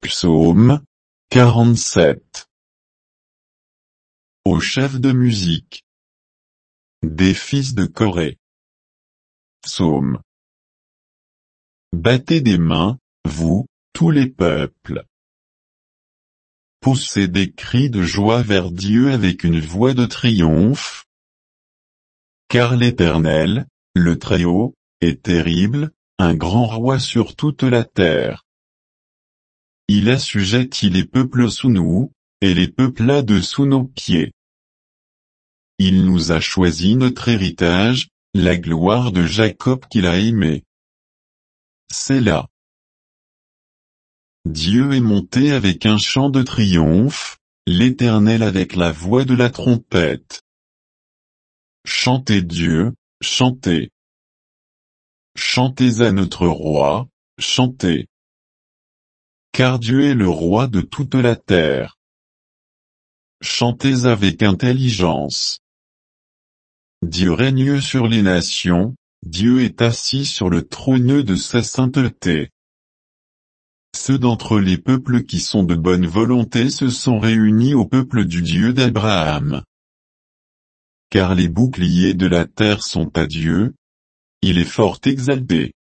Psaume 47. Au chef de musique des fils de Corée. Psaume. Battez des mains, vous, tous les peuples. Poussez des cris de joie vers Dieu avec une voix de triomphe. Car l'Éternel, le Très-Haut, est terrible, un grand roi sur toute la terre. Il assujettit les peuples sous nous, et les peuplades sous nos pieds. Il nous a choisi notre héritage, la gloire de Jacob qu'il a aimé. Sélah. Dieu est monté avec un chant de triomphe, l'Éternel avec la voix de la trompette. Chantez Dieu, chantez. Chantez à notre roi, chantez. Car Dieu est le roi de toute la terre. Chantez avec intelligence. Dieu règne sur les nations, Dieu est assis sur le trône de sa sainteté. Ceux d'entre les peuples qui sont de bonne volonté se sont réunis au peuple du Dieu d'Abraham. Car les boucliers de la terre sont à Dieu. Il est fort exalté.